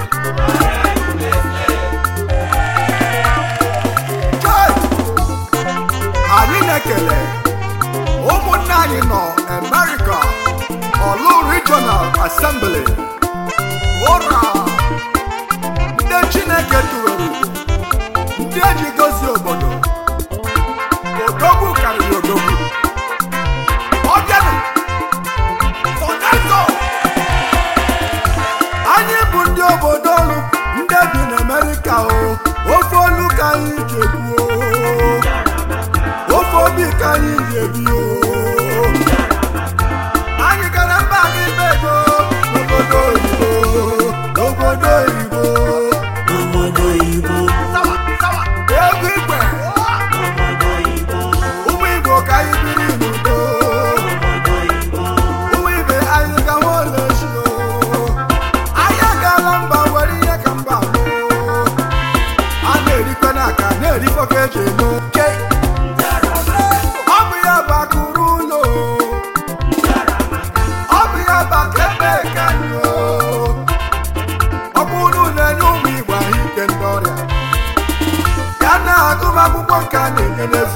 anyị na-ekele ụmụnne anyị nọ America Orlu Regional Assembly ụra ndị Chineke tụrụ ndị eji gozie obodo odogwu karịrị odogwu ọbịanụ anyị bụ ndị obodo ọrụ ndị bi n'Amerika ofe olu ka anyị ji ekwuo ofe obi ka anyị ji ebi anyị gara mba gị ego n'obodo oyibo ego igwe ụmụ Igbo ka anyị biri n'udo ụmụ ibe anyị gawa olechi anyị agaala mba nwere ihe ka mba a na-erikwa n'aka na-erikwa ka eji eme oke ọ bụ ya bụ akụrụ ụlọ ọ bụ ya bụ aka ebe ka ọ bụ ụlọ na-enye ụmụ Igbo ahụike ndị ọrịa ya na-agụmakwụkwọ nke a na-enye n'efu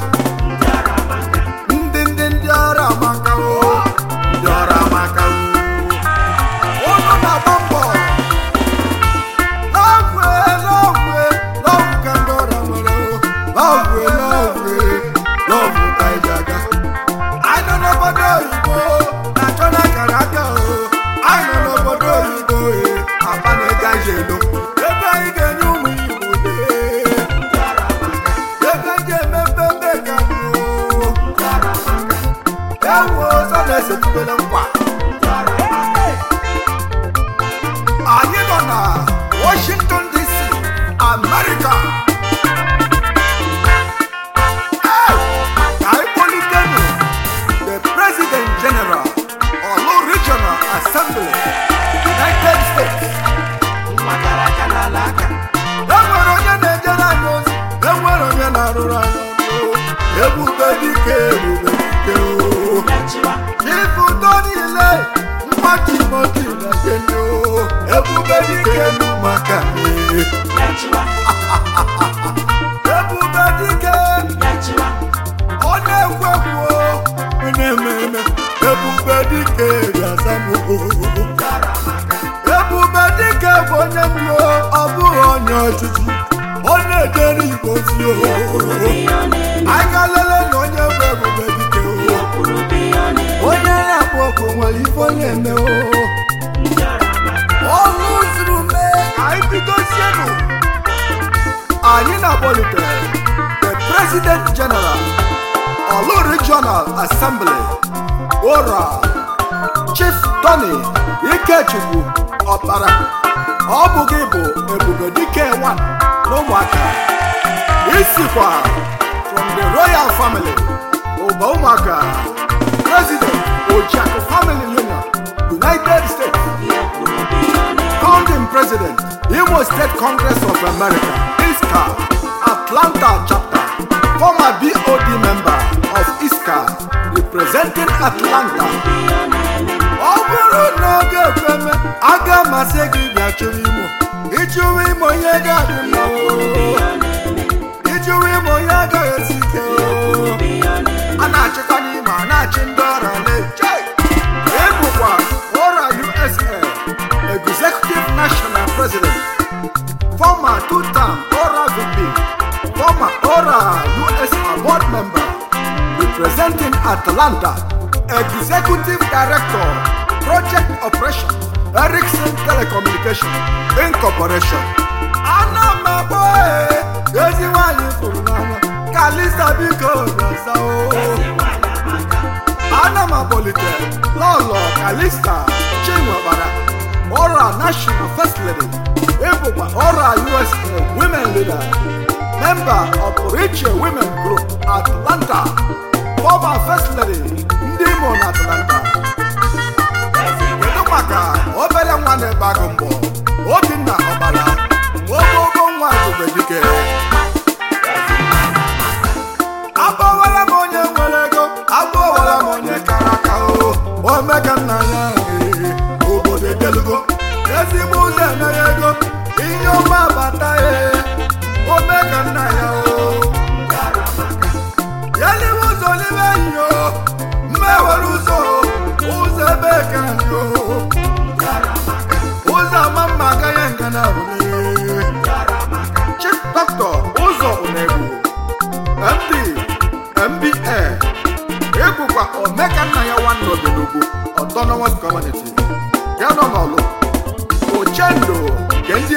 ndị ọrụ amaka ndị ọrụ amaka ụlọ na-agba mbọ lọvụ ka ndị ọrụ nwere lọvụ ka anyị ji aga anyị nọ n'obodo oyibo na-achọ na akara aka anyị nọ n'obodo oyibo aba na ego anyị ji elo ebe anyị ga-enye ụmụ Igbo ego anyị ga-emepe mbe ka ewu ọzọ na-esetubele nkwa anyị nọ na Washington DC America ka anyị kpolitenu the President General Orlu Regional Assembly United States enwere onye na-ejere anyị ozi enwere onye na-arụrụ anyị ọrụ ebube dike ifudo niile nwa Timoti na kendo ebube dike maka ebube dike ọ na-ekwekwu na-eme ebube dike ga-asamụ ebube dike bụ onye ndu ọ bụghị onye ọchịchị ọ na-ejere Igbo ozi anyị ga-alele na onye bụ ebube dike onye na-akpọ oku nwere ife onye eme ọlụ zuru mee anyị bidosienụ anyị na-akpọlite the President General Orlu Regional Assembly ụra Chief Tony Ikechukwu Ọkpara ọ bụ gị bụ ebube dike 1 n'ụmụaka isikwa from the royal family ụba ụmụaka President Ojiako Family Union United States Founding President Imo State Congress of America ISCA Atlanta Chapter former BOD member of ISCA representing Atlanta ọ bụrụ na oge ekweme aga amasị gị bịa chụrụ Imo ịchụrụ Imo onye ga-adị mma ịchụrụ Imo onye agaghị esi ike a na-achịkwa n'Imo a na-achị ndị ọrụ na-eche ịbụkwa ụra USA Executive National President former 2-term ụra VP former ụra US Award member representing Atlanta Executive Director Project Operation Ericsson Telecommunication Incorporation ana m agba ezi nwanyị fụrụ n'anya Kalista biko na-asa ana m akpọlite lọlọ Kalista Chinwebara ụra National First Lady ịbụkwa ụra USA Women Leader member of Riche Women Group Atlanta former First Lady ndị Imo na Atlanta kedu maka obere nwa na-ebe agụ mbọ Obinna Ọbara ogogo nwa ebube dike agbawara m onye nwere ego agbawara m onye kara aka omega nna ya obodo edelugo ezigbo ụzọ enye ego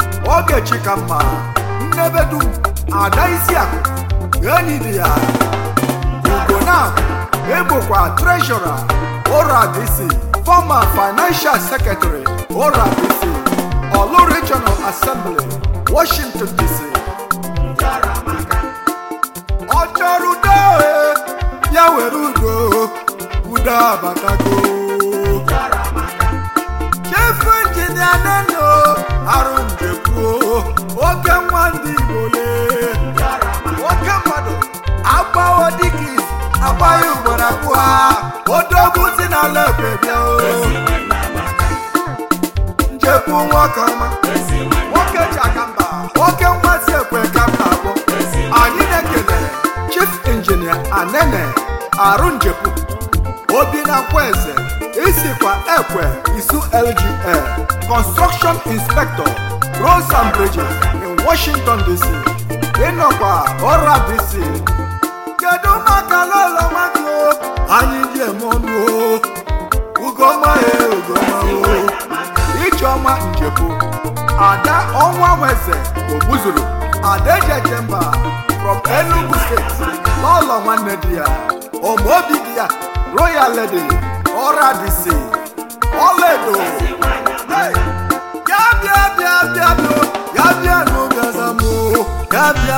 Oge Chikamma Nnebedum Ada Isiakụ enyi dị ya Ugona ebụkwa Treasurer Ora DC, former Financial Secretary Ora DC, Olu Regional Assembly Washington DC. Ọ chọrọ udo ya were udo abatago. Chief Engineer Neno Arunjepu oke nwa ndị Igbo lee. Oke mmadụ agbawo dikis agbaghị ugboro abụọ odogwu si n'ala ekwe bịa Njepu nwoke ọma nwoke ji aka mba oke nwa si ekwe ka mba abụọ. Anyị na-ekele Chief Engineer Anene Arunjepu Obi Nakweze isikwa ekwe isu LGA Construction Inspector Roads and Bridges in Washington DC. Ịnọkwa ọra DC. Kedu maka lọlọ mmadụ anyị ji eme ọnụ Ugoma Ijeọma Njepu Ada Ọnwa Nweze Ogbuzuru Adejejemba from Enugu State lọlọ nwanne di ya Omobi di ya Royal Lady ọra DC Oledo ya bịa n'obiazamo ya bịa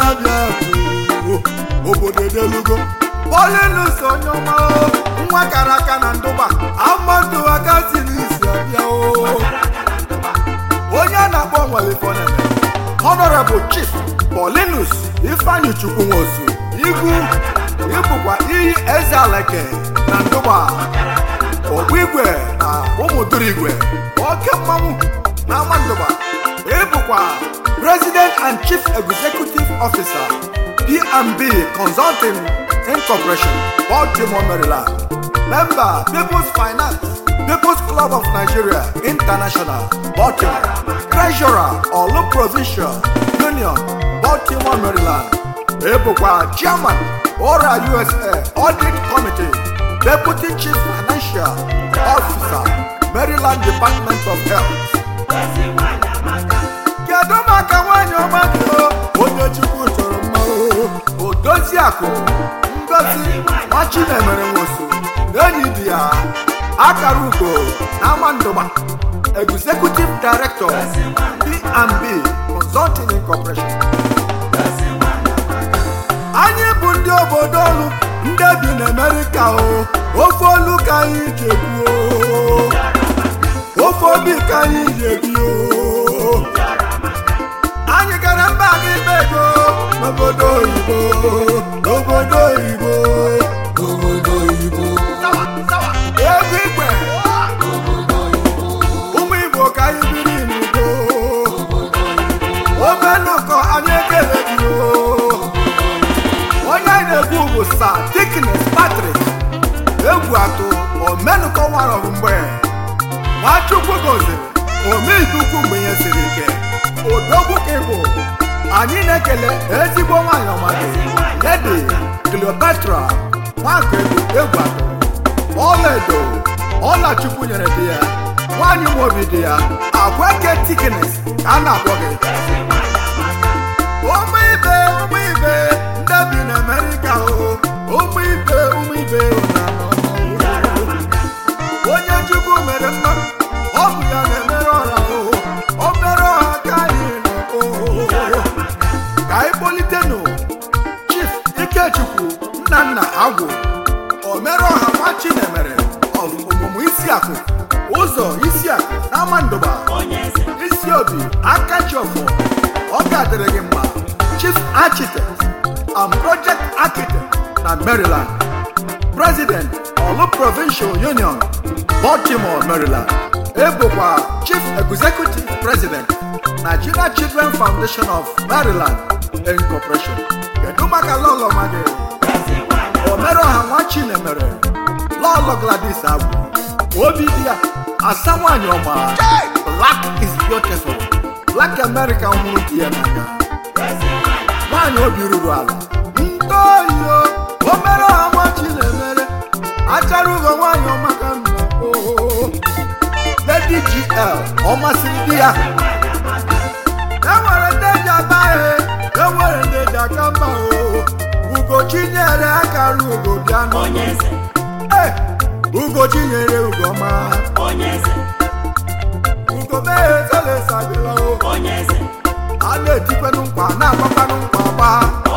obodo edelugo Polinus Onyoma nwa kara aka na ndụba amadụ aka si n'isi abịa onye a na-akpọ nwalefone Honorable Chief Polinus Ifeanyi Chukwu Nwosu Ibụkwa iyi eze aleke na ndụba Ogbu igwe na ụmụdụrụ igwe oke mmanwụ na ama ndụba Ibụkwa President and Chief Executive Officer P&B Consulting Incorporation, Baltimore, Maryland. Member People's Finance, People's Club of Nigeria International, Baltimore. Treasurer Olu Provincial Union, Baltimore, Maryland. Ibụkwa Chairman Ora USA Audit Committee, Deputy Chief Financial Officer, Maryland Department of Health. Kedu maka nwanyị ọma gị onye Chukwu chọrọ mma Odoziakụ Ngozi Nwachinemere Nwosu enyi di ya akara ugo na Amandụba Executive Director P&B Consulting Incorporation. Anyị bụ ndị obodo olu ndị bi n'Amerika ofe olu ka anyị ji ekwu ofe obi ka anyị ji ebi Anyị gara mba gị ego n'obodo oyibo ego igwe ụmụ Igbo ka anyị biri n'udo omenụkọ anyị ekele gị onye anyị na-egwu bụ Sir Dickness Patrick egwu atụ omenụkọ nwara mgbe Nwachukwu goziri omeiduukwu mgbe ihe siri ike odogwu ka ịbụ anyị na-ekele ezigbo nwanyị ọma gị Lady Cleopatra Nwakaebu egwu atọ Ọlaedo Ọlachukwu nyere di ya nwanyị nwobi di ya Agweke Dickness ka a na-akpọ gị ụmụ ibe ndị bi n'Amerika ụmụ ibe onye Chukwu mere mma ọ bụ ya na-emere ọra o mere ọha ka anyị ka anyị kpolitenụ Chief Ikechukwu Nnanna Agwụ omere ọha Nwachinemere ọmụmụ Isiakụ ụzọ Isiakụ na Amandụba Isiobi Akajiọfọ ọ ga-adịrị gị mma Chief Architect and Project Architect na Maryland President Olu Provincial Union Baltimore, Maryland. Ebụkwa Chief Executive President Nigeria Children Foundation of Maryland Incorporation. Kedu maka lọlọ mmadụ omere ọha Nwachinemere lọlọ Gladys Agwụ obi di ya asa nwanyị ọma Black is beautiful Black American hụrụ di ya n'anya nwanyị obi ruru ala ntoyo omere ọha Nwachinemere achara ugo nwanyị ọma ka mma Lady GL ọ masịrị di ya enwere ndị eji aba ihe enwere ndị eji aka mba Ugochinyere akara ugo bịa n'ọnyeze Ugochinyere Ugoma onyeze Ugomeghe Zelesa bịla onyeze a na-etikwanụ nkwa na-agbakwanụ nkwa gba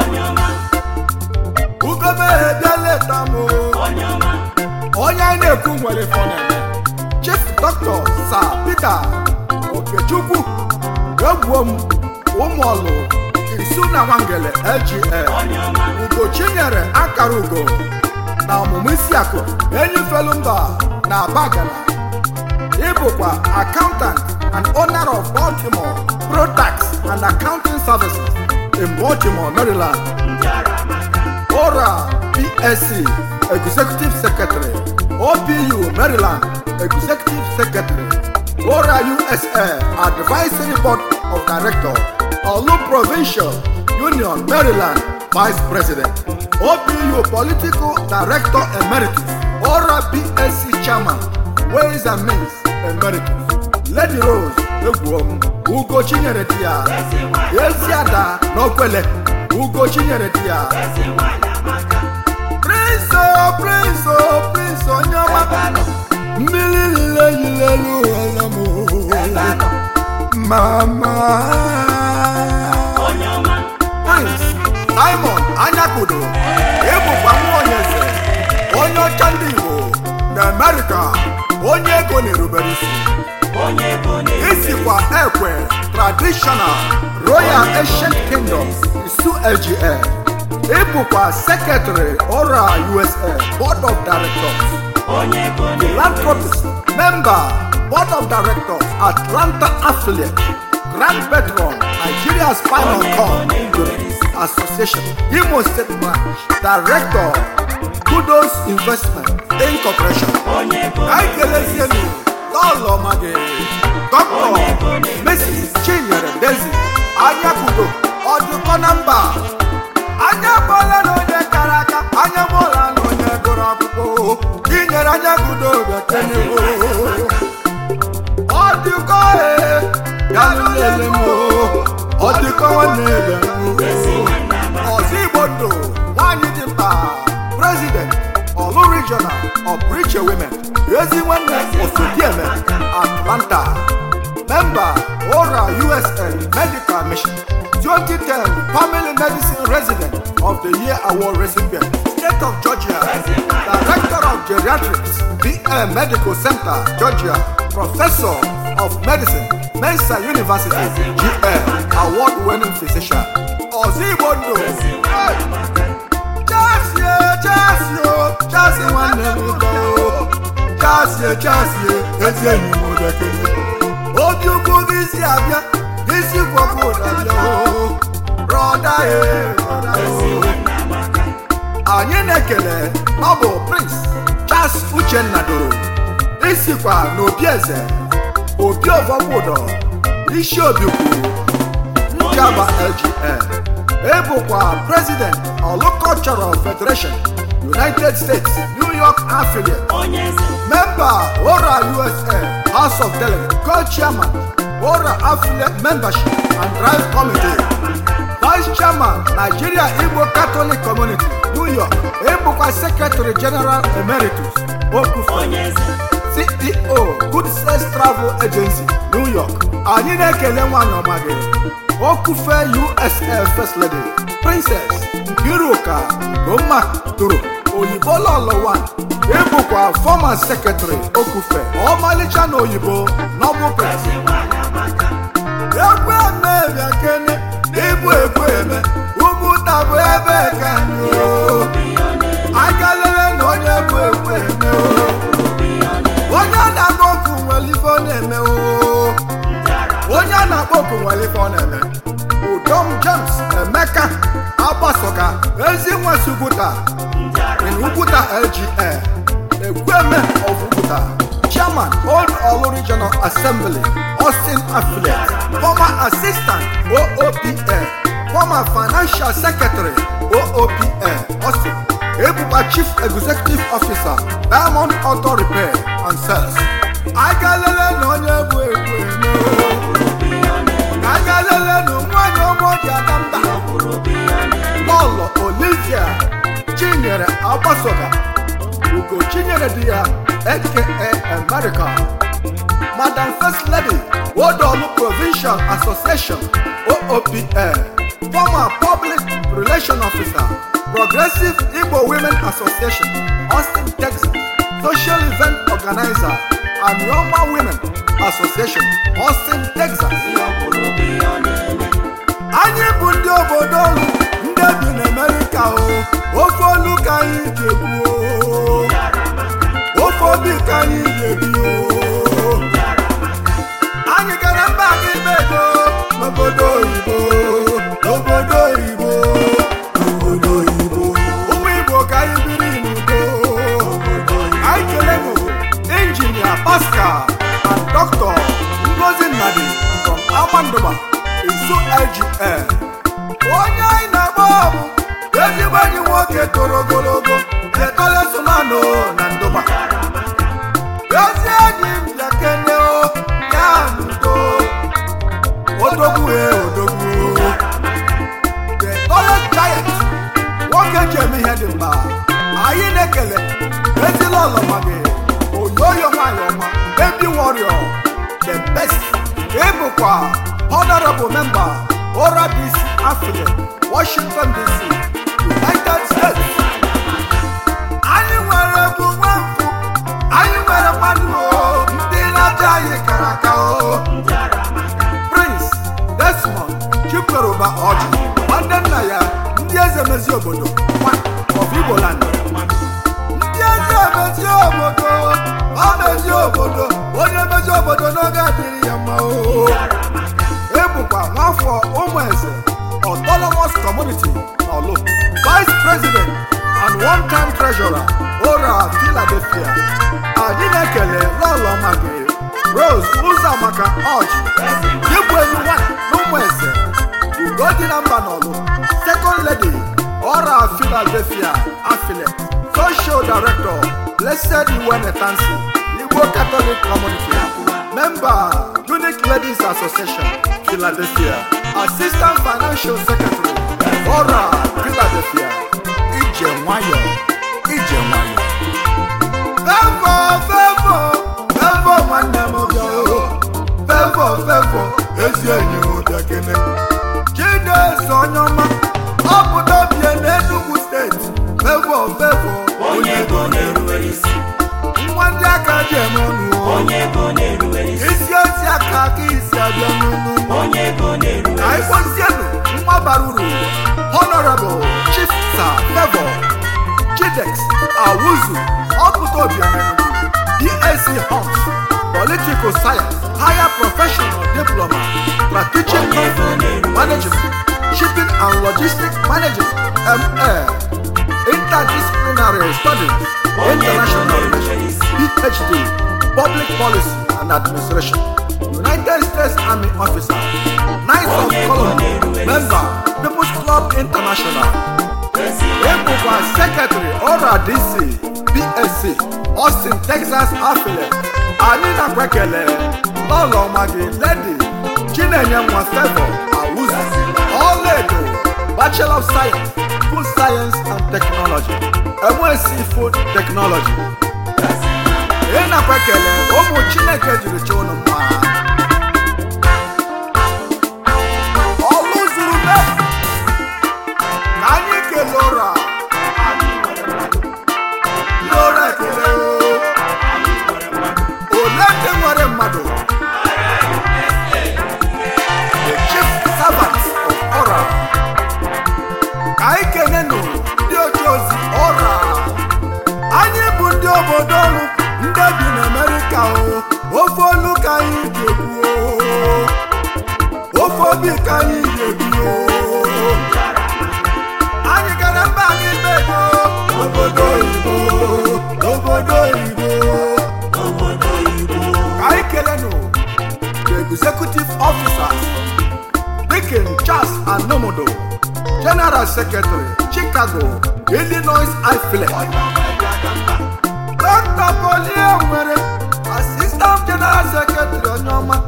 ugome ebialeta m onye anyị na-ekwu nwere fọneme Chief Dr. Sir Peter Okechukwu egwuo m ụmụọlụ Isu na Nwangele LGA Ugochinyere akara ugo na ọmụmụ isi akụ enyifelu mba na Bagana ịbụkwa accountant and owner of Baltimore Pro-Tax and Accounting Services in Baltimore, Maryland. Ora PSC Executive Secretary, OPU Maryland Executive Secretary, Ora USA Advisory Board of Directors, Olu Provincial Union Maryland Vice President, OPU Political Director Emeritus, Ora PSC Chairman, Ways and Means Emeritus, Lady Rose Egwuom Ugochinyere dia Eziada N'Okwele Ugochinyere dia Prince Onyoma Mmilile yilelu alamu Mama Prince Simon Anyakudo Ebukwa Nwonyeze onye ọcha ndị Igbo na America onye ego na-erubere isi isikwa ekwe Traditional Royal Ancient Kingdom Isu LGA ịbụkwa Secretary Ora USA Board of Directors Philanthropist Member Board of Directors Atlanta Affiliate Grand Patron Nigeria Spinal Cord Association Imo State Branch Director Kudos Investment Incorporation anyị kelezienu Lolo Mage Dr. Mrs. Chinyere Dezi Anyakudo Ọdụkọ na mba anya bọla na onye kara aka anya bọla na onye gụrụ akwụkwọ Chinyere Anyakudo bekene ọdụkọ galilele m ọdụkọ nwanne ebe ọzọ Igbo ndụ nwanyị dị mkpa President Olu Regional Ọpụrụiche Women Ezi nwanne Osodieme Atlanta Member Ora USA Medical Mission 2010 Family Medicine Resident of the Year Award recipient State of Georgia Director of Geriatrics BM Medical Center Georgia Professor of Medicine Mensa University GM Award-winning physician Ozigbo Ndo Chasi nwanne m go Chasi ezi enyi m odekele obi ukwu gị si abịa isi gwọkwu ụdabịa Broda anyị na-ekele ọ bụ Prince Charles Uchenna Doro isikwa n'obi eze obi ọvọkwụdọ isi obikwu Njaba LGA ịbụkwa President Olu Cultural Federation United States New York Affiliate Member Ora USA House of Delegates Co-Chairman Ora Affiliate Membership and Drive Committee Vice Chairman Nigeria Igbo Catholic Community New York ịbụkwa Secretary General Emeritus Okufe CEO Good Sense Travel Agency New York anyị na-ekele nwanyị ọma gị Okufe USA First Lady Princess Nkiruka Goma Doro Oyibo Lolo 1 ịbụkwa Former Secretary Okufe ọmalịcha na oyibo Noble Press ekwe eme bịa kene ibu ekwe eme ugwu tabụ ebe ka agalele na onye bụ ekwe eme onye a na-akpọ oku nwere ife ọ na-eme onye a na-akpọ oku nwere ife ọ na-eme Udom James Emeka Agbasoga ezi nwa Suguta in Uguta LGA Egweme of Uguta Chairman Old Olu Regional Assembly Austin Affiliate Former Assistant OOPA Former Financial Secretary OOPA Austin Ebuka Chief Executive Officer Diamond Auto Repair and Sales agalele na onye bụ egweme agalele na nwanyị ọmọdị adamba Lolo Olivia Chinyere Agbasoga Ugochinyere di ya aka America Madam First Lady, Odolu Provincial Association, OOPA, former Public Relation Officer, Progressive Igbo Women Association, Austin, Texas, Social Event Organizer, and Roma Women Association, Austin, Texas. Anyị bụ ndị obodo olu ndị bi n'Amerika ofe olu ka anyị ga-ekwu ofe obi ka anyị ga-ebi anyị gara mba gị ego n'obodo oyibo obodo oyibo obodo oyibo ụmụ Igbo ka anyị biri n'udo anyị kelemu Injinia Pascal and Dr. Ngozi Nnadi from Amandoba Izu IGL. Onye anyị na-agba bụ ezigbo enyi nwoke toro ogologo Ekole Solano na Ndoba. Ezi enyi m bịa kene ya n'udo odogwu odogwu Ekole Giant nwoke ji eme ihe dị mma anyị na-ekele ezila ọlọma gị oyoyo nwanyị ọma baby warrior the best ịbụkwa honorable member Ora DC affiliate Washington DC United States. Anyị nwere bụ nwamfu anyị nwere mmadụ ndị na-aja anyị kara aka Prince Desmond Chikoroba Ọjị nwanne nna ya ndị eze mezi obodo of Igbo land. Ndị eze mezi obodo ọ mezi obodo onye mezi obodo n'oge adịrị ya mma ebukwa nwafọ ụmụeze Autonomous Community n'Olu, Vice President and one-time Treasurer Ora Philadelphia. Anyị na-ekele lọlọ maka Rose Uzamaka Ọjị Igwe nwa n'ụmụeze Ugodi na mba n'Olu, Second Lady Ora Philadelphia affiliate, Social Director Blessed Iwe Netansi Igbo Catholic Community, Member Unique Ladies Association Philadelphia, Assistant Financial Secretary Ora Philadelphia. Ije nwayọ Fevo nwanne m bịa Fevo ezi enyi m bịa kene Chineeze onye ọma ọ bụ n'obie n'Enugu steeti Fevo onye ego na-eruwere isi nwa ndị aka ji eme ọnụ onye ego na-eruwere isi isi ozi aka isi abịa n'ụlọ onye ego na-eruwere ka isi ịkpọzienụ nwa bara uru Honorable Chief Sir Favour Chidex Awuzu ọpụta Obianenugu BSc Homs Political Science Higher Professional Diploma Strategic Conference Management Shipping and Logistics Management MA Interdisciplinary Studies International Relations PhD Public Policy and Administration United States Army Officer Knights of Columbia Member People's Club International Ebukwa Secretary Ora DC BSc Austin, Texas affiliate anyị na-kwekele n'ụlọ magi Lady Chinenye Nwa Favour Awuzu Ọlaedo Bachelor of Science Food Science and Technology MSc Food Technology. Ị na-kwekele ụmụ Chineke jiri chọọ unu mma ọlụ zuru me ka anyị kelee Ora Ora ekele ole ndị nwere mmadụ the chief servant of Ora ka anyị kenenu ndị oche ozi Ora. Anyị bụ ndị obodo olu ndị bi n'Amerika ofe olu ka anyị ga-ekwu ofe obi ka anyị ga-ebi anyị gara mba gị ego obodo oyibo obodo oyibo obodo oyibo ka anyị kelenu the executive officers Dickon Charles Anomodo General Secretary Chicago Illinois affiliate Dr. Polie nwere Assistant General Secretary Onyoma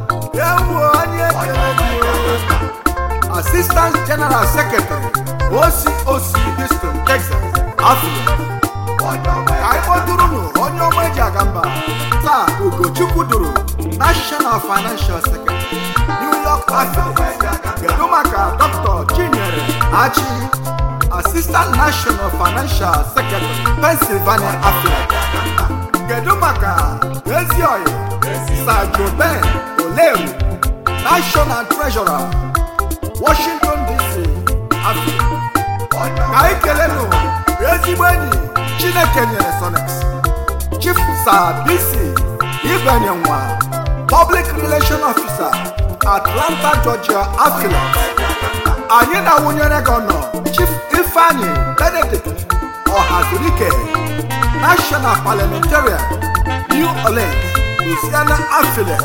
Assistant General Secretary OCOC Houston, Texas affiliate ka anyị kpọtụrụnụ onye ọma eji aga mba taa Ugochukwu duru National Financial Secretary New York Affiliate. Kedu maka Dr. Chinyere Achi, Assistant National Financial Secretary Pennsylvania Affiliate. Kedu maka Ezioyi Sir Joben Olewu, National Treasurer Washington DC Affiliate. Ka anyị kelenu ezigbo enyi Chineke nyere Sonex, Chief Sir BC Ibenyenwa, Public Relation Officer Atlanta, Georgia Affiliate. Anyị na nwunyere gọnọ Chief Ifeanyi Benedict Ọhazurike, National Parliamentarian New Orleans, Louisiana Affiliate.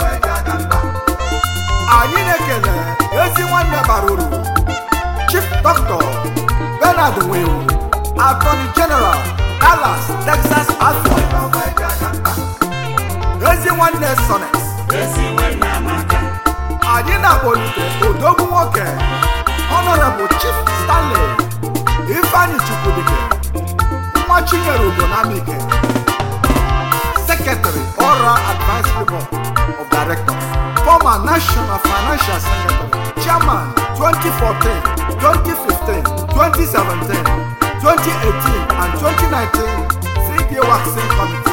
Anyị na-ekele ezi nwanne bara uru Chief Dr. Bernard Nwewu, Attorney General Dallas, Texas Affiliate. Ezi nwanne Sonex. Anyị na-akpọlite odogwu nwoke Honorable Chief Stanley Ifeanyi Chukwudike, nwa Chinyere Ugonamike, Secretary Ora Advisory Board of Directors, former National Financial Secretary, Chairman 2014, 2015, 2017, 2018 and 2019 3-day Waxing Committee.